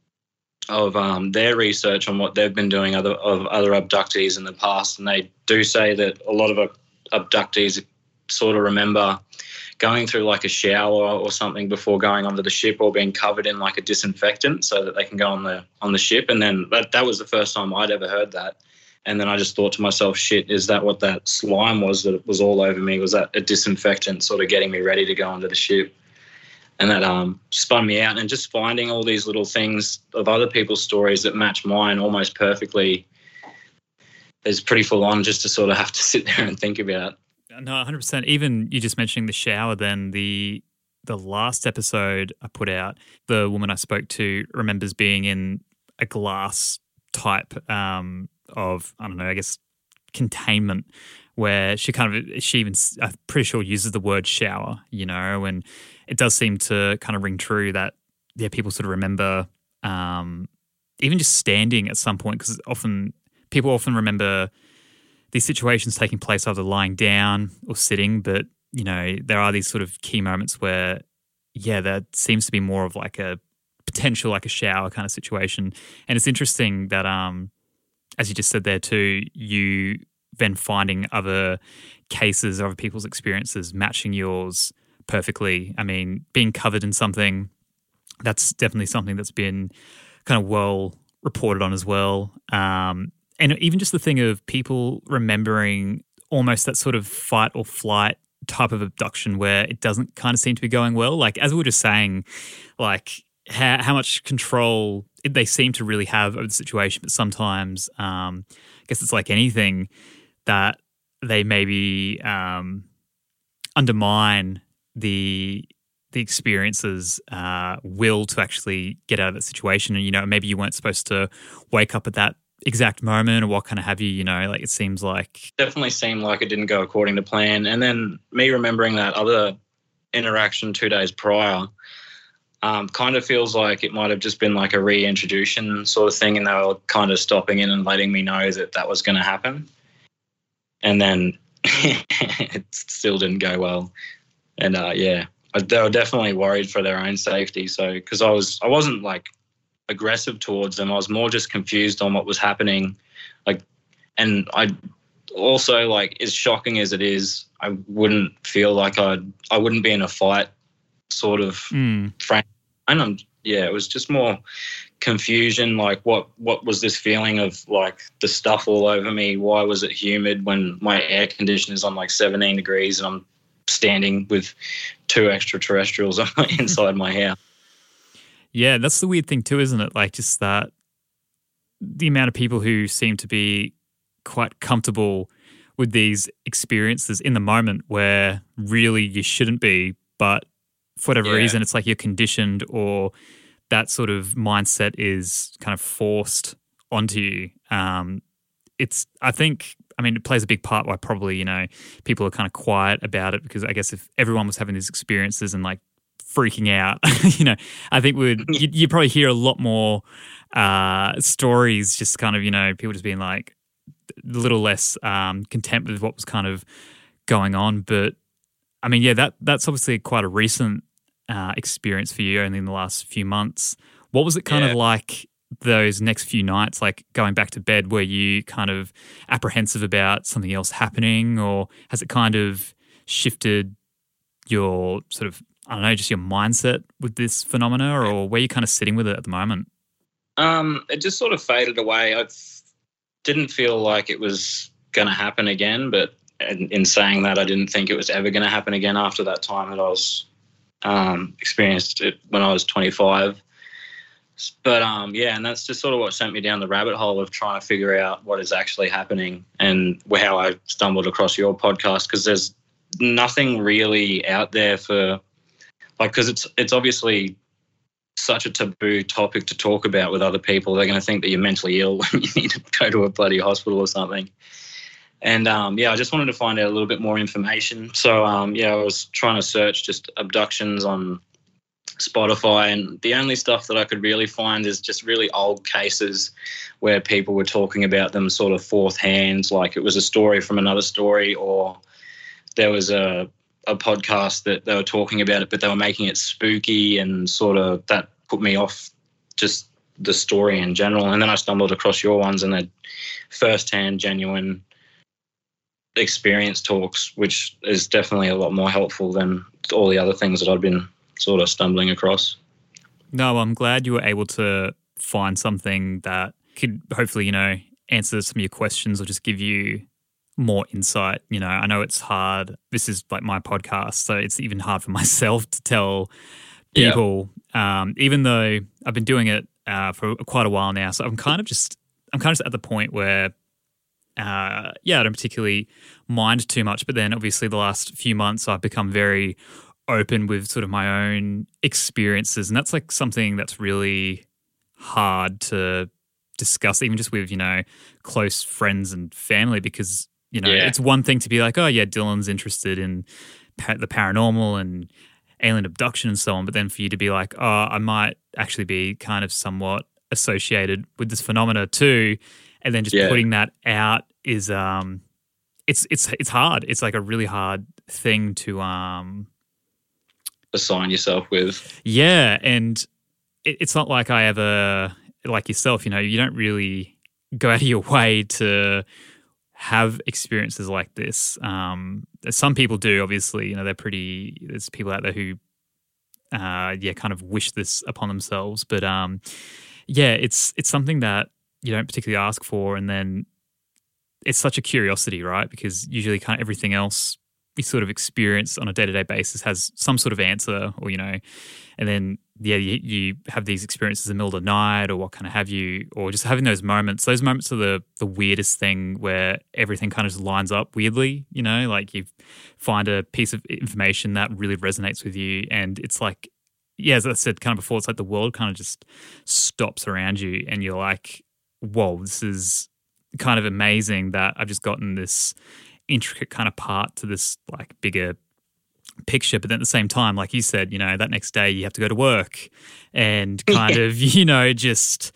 of their research on what they've been doing of other abductees in the past. And they do say that a lot of abductees sort of remember going through like a shower or something before going onto the ship, or being covered in like a disinfectant so that they can go on the ship. And then that was the first time I'd ever heard that. And then I just thought to myself, shit, is that what that slime was that was all over me? Was that a disinfectant sort of getting me ready to go onto the ship? And that spun me out. And just finding all these little things of other people's stories that match mine almost perfectly is pretty full on just to sort of have to sit there and think about. No, 100%. Even you just mentioning the shower, then the last episode I put out, the woman I spoke to remembers being in a glass type of, I don't know, I guess containment, where she even, I'm pretty sure, uses the word shower, and it does seem to kind of ring true that, people sort of remember even just standing at some point, because people often remember these situations taking place either lying down or sitting, but, there are these sort of key moments where, that seems to be more of like a potential, like a shower kind of situation. And it's interesting that, as you just said there too, you then finding other cases, other people's experiences matching yours perfectly. I mean, being covered in something, that's definitely something that's been kind of well reported on as well. And even just the thing of people remembering almost that sort of fight or flight type of abduction where it doesn't kind of seem to be going well. Like, as we were just saying, like how much control they seem to really have over the situation, but sometimes I guess it's like anything that they maybe undermine the experiences will to actually get out of that situation. And, maybe you weren't supposed to wake up at that exact moment or what kind of have you, like it seems like. Definitely seemed like it didn't go according to plan. And then me remembering that other interaction 2 days prior kind of feels like it might have just been like a reintroduction sort of thing, and they were kind of stopping in and letting me know that was going to happen. And then it still didn't go well. And they were definitely worried for their own safety. So, because I wasn't like aggressive towards them, I was more just confused on what was happening. Like, and I also, like, as shocking as it is, I wouldn't feel like I wouldn't be in a fight sort of frame. And it was just more confusion. Like, what was this feeling of like the stuff all over me? Why was it humid when my air conditioner's on like 17 degrees and I'm standing with 2 extraterrestrials inside my house? Yeah, that's the weird thing too, isn't it? Like, just that the amount of people who seem to be quite comfortable with these experiences in the moment where really you shouldn't be, but for whatever Yeah. reason, it's like you're conditioned, or that sort of mindset is kind of forced onto you. It plays a big part why probably, you know, people are kind of quiet about it, because I guess if everyone was having these experiences and like freaking out, you know, I think you'd probably hear a lot more stories, just kind of, you know, people just being like a little less content with what was kind of going on. But I mean, yeah, that's obviously quite a recent experience for you, only in the last few months. What was it kind of like those next few nights, like going back to bed? Were you kind of apprehensive about something else happening, or has it kind of shifted your sort of, I don't know, just your mindset with this phenomena, or where are you kind of sitting with it at the moment? It just sort of faded away. I didn't feel like it was going to happen again, but in saying that, I didn't think it was ever going to happen again after that time that I was experienced it when I was 25. But and that's just sort of what sent me down the rabbit hole of trying to figure out what is actually happening, and how I stumbled across your podcast, because there's nothing really out there for, like, because it's obviously such a taboo topic to talk about with other people. They're going to think that you're mentally ill when you need to go to a bloody hospital or something. And I just wanted to find out a little bit more information. So I was trying to search just abductions on Spotify, and the only stuff that I could really find is just really old cases where people were talking about them sort of fourth hand, like it was a story from another story, or there was a podcast that they were talking about it, but they were making it spooky, and sort of that put me off just the story in general. And then I stumbled across your ones, and they're first-hand, genuine experience talks, which is definitely a lot more helpful than all the other things that I've been sort of stumbling across. No, I'm glad you were able to find something that could hopefully, you know, answer some of your questions or just give you more insight. You know, I know it's hard. This is like my podcast, so it's even hard for myself to tell people, even though I've been doing it for quite a while now. So I'm kind of just at the point where, I don't particularly mind too much. But then obviously the last few months I've become very open with sort of my own experiences, and that's like something that's really hard to discuss, even just with, you know, close friends and family, because, you know, it's one thing to be like, oh yeah, Dylan's interested in the paranormal and alien abduction and so on, but then for you to be like, oh, I might actually be kind of somewhat associated with this phenomena too, and then just putting that out is it's hard. It's like a really hard thing to assign yourself with. Yeah, and it's not like I ever, like yourself, you know, you don't really go out of your way to have experiences like this. Some people do, obviously, you know, there's people out there who, kind of wish this upon themselves. But it's something that you don't particularly ask for, and then it's such a curiosity, right? Because usually kind of everything else we sort of experience on a day-to-day basis has some sort of answer, or, you know, and then you have these experiences in the middle of the night or what kind of have you, or just having those moments. Those moments are the weirdest thing, where everything kind of just lines up weirdly, you know, like you find a piece of information that really resonates with you, and it's like, as I said kind of before, it's like the world kind of just stops around you, and you're like, whoa, this is kind of amazing that I've just gotten this intricate kind of part to this like bigger picture. But then at the same time, like you said, you know, that next day you have to go to work and kind of, you know, just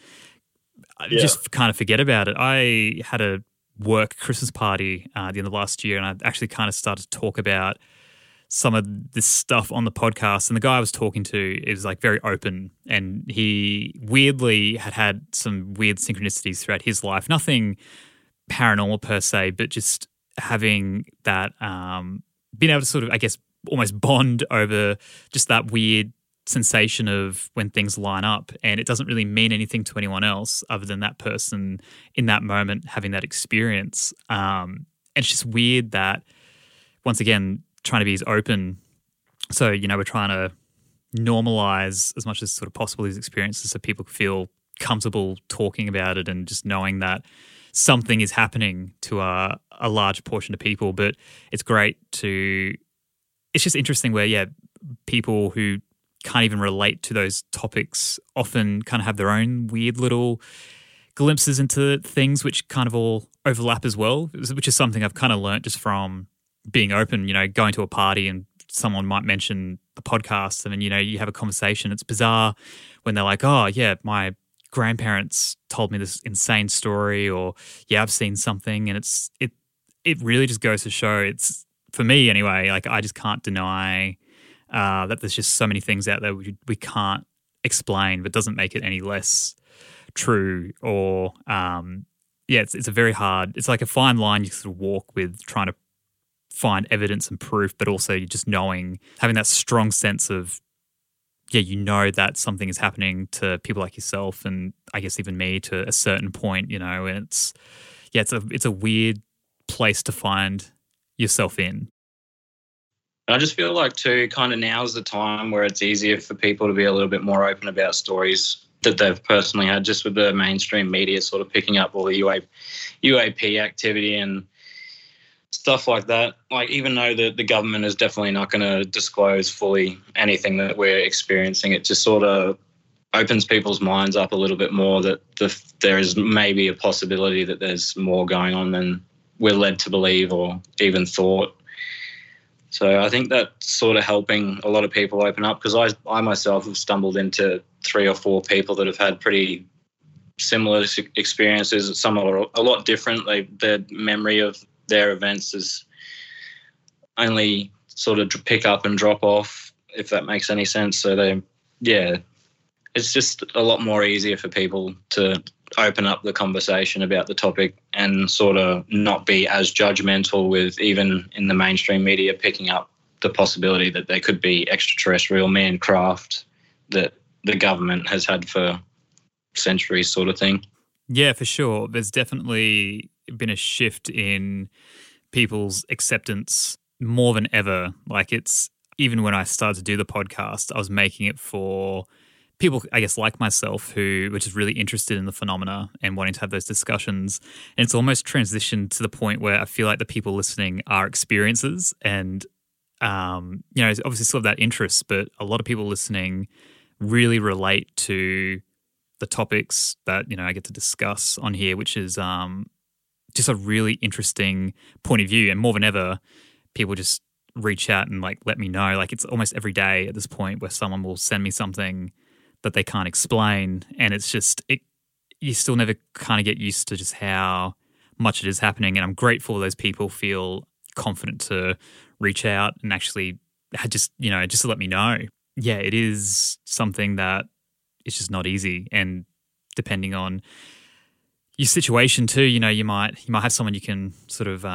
kind of forget about it. I had a work Christmas party at the end of last year, and I actually kind of started to talk about some of this stuff on the podcast, and the guy I was talking to is like very open, and he weirdly had some weird synchronicities throughout his life. Nothing paranormal per se, but just having that, being able to sort of, I guess, almost bond over just that weird sensation of when things line up, and it doesn't really mean anything to anyone else other than that person in that moment having that experience. And it's just weird that, once again, trying to be as open. So, you know, we're trying to normalize as much as sort of possible these experiences so people feel comfortable talking about it and just knowing that something is happening to a large portion of people. But it's great to, it's just interesting where, people who can't even relate to those topics often kind of have their own weird little glimpses into things which kind of all overlap as well, which is something I've kind of learnt just from being open, going to a party and someone might mention the podcast and then, you have a conversation. It's bizarre when they're like, oh, yeah, my grandparents told me this insane story, or, yeah, I've seen something. And it really just goes to show, it's, for me anyway, like I just can't deny that there's just so many things out there we can't explain, but doesn't make it any less true or, it's a very hard, it's like a fine line you sort of walk with trying to find evidence and proof, but also just having that strong sense of, that something is happening to people like yourself and I guess even me to a certain point, and it's a weird place to find yourself in. I just feel like too, kind of now's the time where it's easier for people to be a little bit more open about stories that they've personally had, just with the mainstream media sort of picking up all the UAP activity and stuff like that. Like, even though the government is definitely not going to disclose fully anything that we're experiencing, it just sort of opens people's minds up a little bit more that there is maybe a possibility that there's more going on than we're led to believe or even thought. So I think that's sort of helping a lot of people open up, because I myself have stumbled into 3 or 4 people that have had pretty similar experiences. Some are a lot different. Their memory of their events is only sort of pick up and drop off, if that makes any sense. So it's just a lot more easier for people to open up the conversation about the topic and sort of not be as judgmental with, even in the mainstream media, picking up the possibility that there could be extraterrestrial man craft that the government has had for centuries, sort of thing. Yeah, for sure. There's definitely been a shift in people's acceptance more than ever. Like, it's, even when I started to do the podcast, I was making it for people, I guess, like myself, who were just really interested in the phenomena and wanting to have those discussions. And it's almost transitioned to the point where I feel like the people listening are experiencers and, obviously still have that interest, but a lot of people listening really relate to the topics that, I get to discuss on here, which is just a really interesting point of view. And more than ever, people just reach out and let me know. Like, it's almost every day at this point where someone will send me something that they can't explain, and it's just, you still never kind of get used to just how much it is happening. And I'm grateful those people feel confident to reach out and actually just to let me know. Yeah, it is something that it's just not easy, and depending on your situation too, you might have someone you can sort of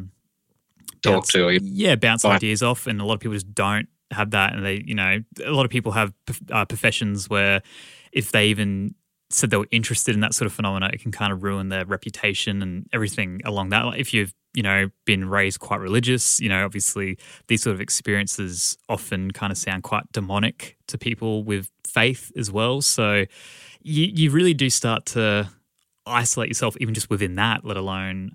talk to. Bounce ideas off, and a lot of people just don't have that. And they, a lot of people have professions where if they even said they were interested in that sort of phenomena, it can kind of ruin their reputation and everything along that. Like, if you've, been raised quite religious, obviously these sort of experiences often kind of sound quite demonic to people with faith as well. So you really do start to isolate yourself even just within that, let alone,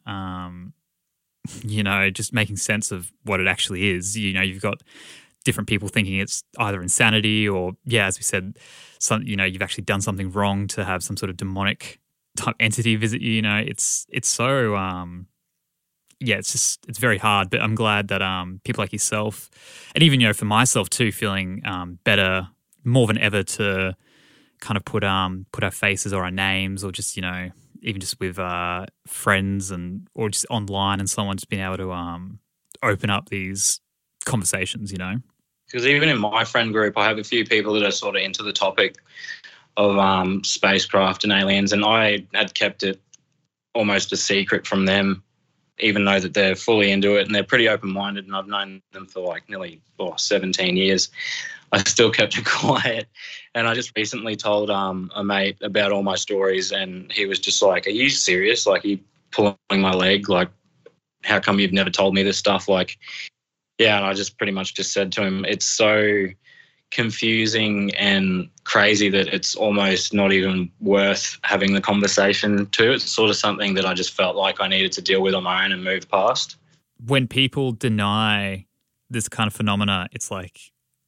just making sense of what it actually is. You've got different people thinking it's either insanity or, as we said, you've actually done something wrong to have some sort of demonic type entity visit you. It's so, it's very hard. But I'm glad that people like yourself, and even, for myself too, feeling better more than ever to kind of put our faces or our names, or just, even just with friends or just online, and someone just being able to open up these conversations, Because even in my friend group, I have a few people that are sort of into the topic of spacecraft and aliens, and I had kept it almost a secret from them, even though that they're fully into it and they're pretty open-minded, and I've known them for nearly 17 years. I still kept it quiet. And I just recently told a mate about all my stories, and he was just like, "Are you serious? Like, are you pulling my leg? Like, how come you've never told me this stuff?" Like, yeah, and I just pretty much just said to him, it's so confusing and crazy that it's almost not even worth having the conversation to. It's sort of something that I just felt like I needed to deal with on my own and move past. When people deny this kind of phenomena, it's like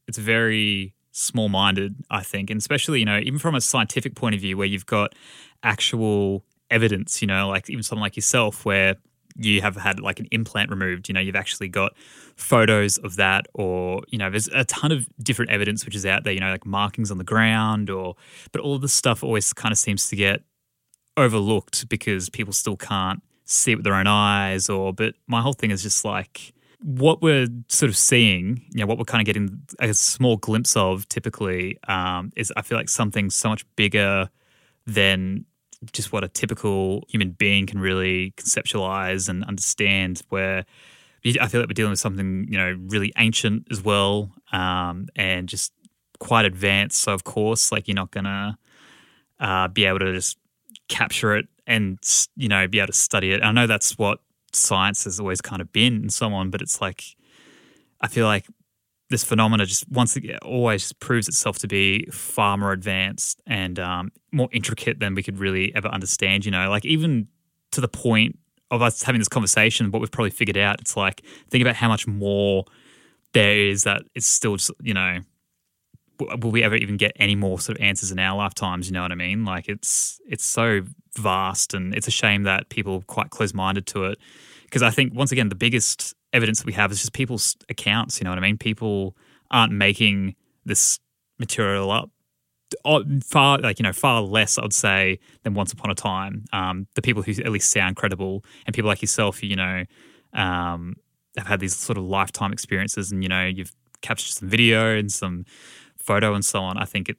it's very small-minded, I think, and especially, even from a scientific point of view where you've got actual evidence, like even someone like yourself where you have had like an implant removed, you've actually got photos of that, or, there's a ton of different evidence which is out there, like markings on the ground, but all of this stuff always kind of seems to get overlooked because people still can't see it with their own eyes, but my whole thing is just like, what we're sort of seeing, what we're kind of getting a small glimpse of typically is, I feel like, something so much bigger than just what a typical human being can really conceptualize and understand, where I feel like we're dealing with something, really ancient as well, and just quite advanced. So, of course, like, you're not going to be able to just capture it and, be able to study it. I know that's what science has always kind of been and so on, but it's like, I feel like this phenomena just once again always proves itself to be far more advanced and more intricate than we could really ever understand, like even to the point of us having this conversation, what we've probably figured out, it's like, think about how much more there is that it's still just, will we ever even get any more sort of answers in our lifetimes? You know what I mean? Like it's so vast, and it's a shame that people are quite close-minded to it, because I think, once again, the biggest evidence that we have is just people's accounts. You know what I mean? People aren't making this material up far less, I would say, than once upon a time. The people who at least sound credible, and people like yourself, who, have had these sort of lifetime experiences, and you've captured some video and some photo and so on. I think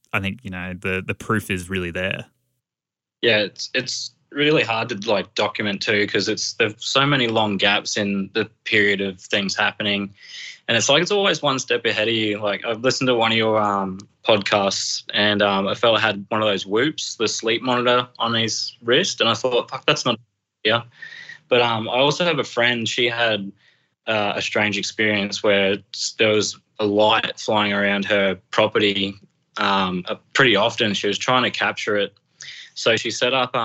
the proof is really there. Yeah, it's really hard to like document too, because there's so many long gaps in the period of things happening, and it's like it's always one step ahead of you. Like, I've listened to one of your podcasts, and a fella had one of those Whoops, the sleep monitor, on his wrist, and I thought, fuck, that's not But I also have a friend. She had a strange experience where there was a light flying around her property pretty often. She was trying to capture it. So she set up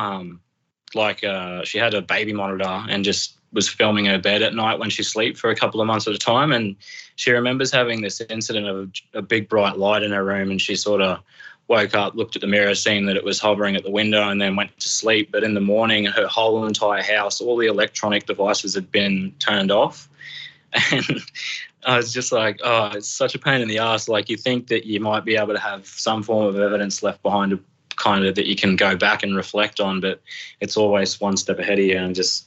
she had a baby monitor and just was filming her bed at night when she sleeps for a couple of months at a time. And she remembers having this incident of a big bright light in her room, and she sort of woke up, looked at the mirror, seen that it was hovering at the window, and then went to sleep. But in the morning, her whole entire house, all the electronic devices had been turned off. And I was just like, oh, it's such a pain in the ass. Like, you think that you might be able to have some form of evidence left behind kind of that you can go back and reflect on, but it's always one step ahead of you, and just,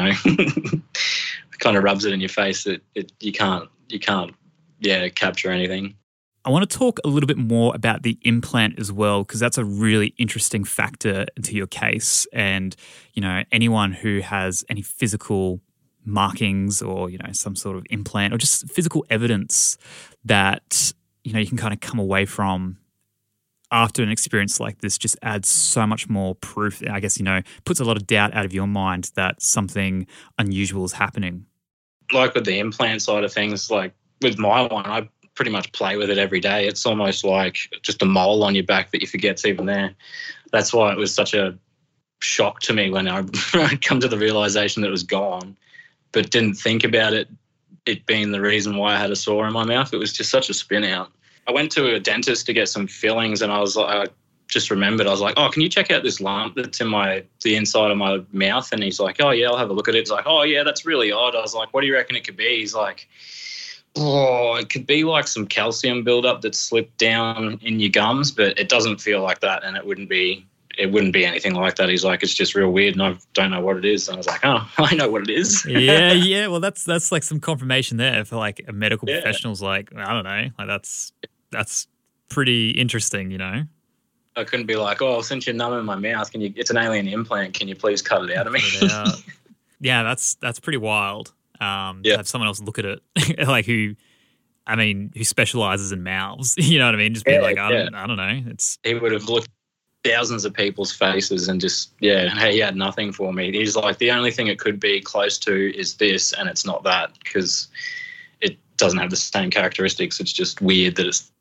kind of rubs it in your face that you can't capture anything. I want to talk a little bit more about the implant as well, because that's a really interesting factor into your case. And, anyone who has any physical markings or, some sort of implant or just physical evidence that, you can kind of come away from after an experience like this just adds so much more proof, I guess, puts a lot of doubt out of your mind that something unusual is happening. Like with the implant side of things, like with my one, I pretty much play with it every day. It's almost like just a mole on your back that you forget's even there. That's why it was such a shock to me when I come to the realization that it was gone, but didn't think about it being the reason why I had a sore in my mouth. It was just such a spin out. I went to a dentist to get some fillings, and I just remembered, I was like, oh, can you check out this lump that's in the inside of my mouth? And he's like, oh, yeah, I'll have a look at it. He's like, oh, yeah, that's really odd. I was like, what do you reckon it could be? He's like, oh, it could be like some calcium buildup that's slipped down in your gums, but it doesn't feel like that, and it wouldn't be anything like that. He's like, it's just real weird, and I don't know what it is. And I was like, oh, I know what it is. yeah. Well, that's like some confirmation there for like a medical professional's like, I don't know, like that's pretty interesting, I couldn't be like, oh, since you're numb in my mouth, it's an alien implant, can you please cut it out of me? Yeah, that's pretty wild. To have someone else look at it, like who specializes in mouths, you know what I mean? Just be like, I don't know. He would have looked thousands of people's faces and just, he had nothing for me. He's like, the only thing it could be close to is this, and it's not that, because it doesn't have the same characteristics. It's just weird that it's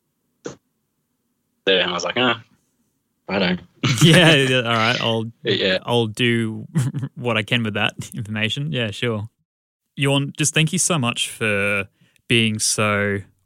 there. And I was like, I don't. Yeah, all right. I'll do what I can with that information. Yeah, sure. Jorn, just thank you so much for being so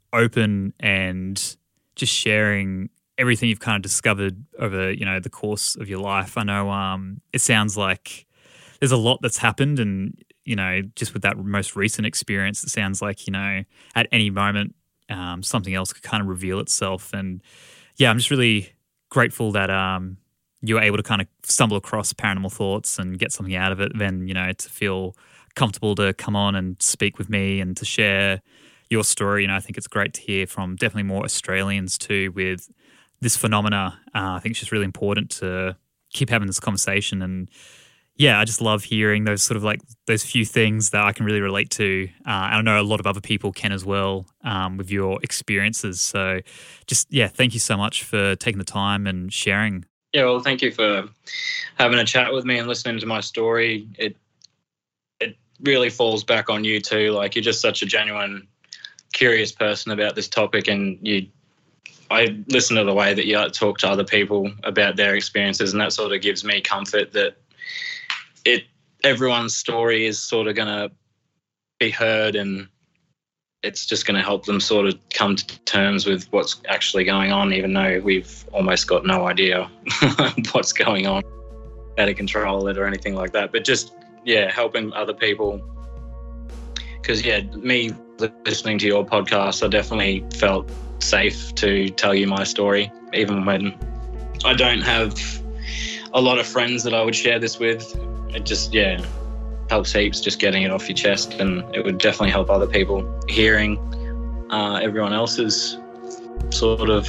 open and just sharing everything you've kind of discovered over, the course of your life. I know it sounds like there's a lot that's happened, and, just with that most recent experience, it sounds like, at any moment something else could kind of reveal itself. And yeah, I'm just really grateful that you were able to kind of stumble across Paranormal Thoughts and get something out of it, then, to feel comfortable to come on and speak with me and to share your story. I think it's great to hear from definitely more Australians too with this phenomena. I think it's just really important to keep having this conversation. And yeah, I just love hearing those sort of like those few things that I can really relate to. And I know a lot of other people can as well with your experiences. So just, yeah, thank you so much for taking the time and sharing. Yeah, well, thank you for having a chat with me and listening to my story. It really falls back on you too. Like, you're just such a genuine, curious person about this topic, and I listen to the way that you talk to other people about their experiences, and that sort of gives me comfort that everyone's story is sort of going to be heard, and it's just going to help them sort of come to terms with what's actually going on, even though we've almost got no idea what's going on, how to control it or anything like that. But just, yeah, helping other people. Because, yeah, me listening to your podcast, I definitely felt safe to tell you my story, even when I don't have a lot of friends that I would share this with. It just, yeah, helps heaps just getting it off your chest, and it would definitely help other people hearing everyone else's sort of,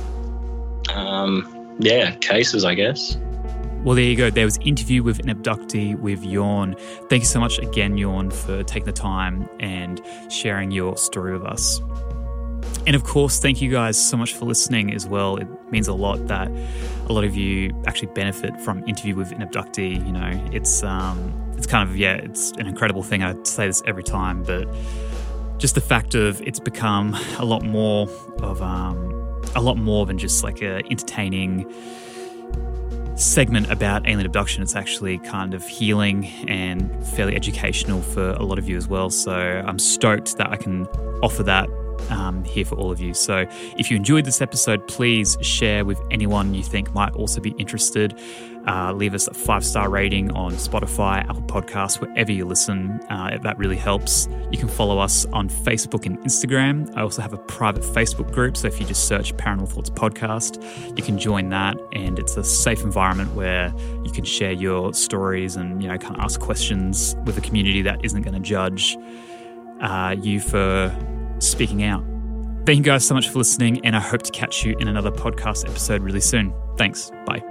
cases, I guess. Well, there you go. There was Interview with an Abductee with Jorn. Thank you so much again, Jorn, for taking the time and sharing your story with us. And of course, thank you guys so much for listening as well. It means a lot that a lot of you actually benefit from Interview with an Abductee. It's kind of, it's an incredible thing. I say this every time, but just the fact of it's become a lot more than just like a entertaining segment about alien abduction. It's actually kind of healing and fairly educational for a lot of you as well. So I'm stoked that I can offer that here for all of you. So if you enjoyed this episode, please share with anyone you think might also be interested. Leave us a 5-star rating on Spotify, Apple Podcasts, wherever you listen. That really helps. You can follow us on Facebook and Instagram. I also have a private Facebook group, so if you just search Paranormal Thoughts Podcast, you can join that, and it's a safe environment where you can share your stories and kind of ask questions with a community that isn't going to judge you for speaking out. Thank you guys so much for listening, and I hope to catch you in another podcast episode really soon. Thanks. Bye.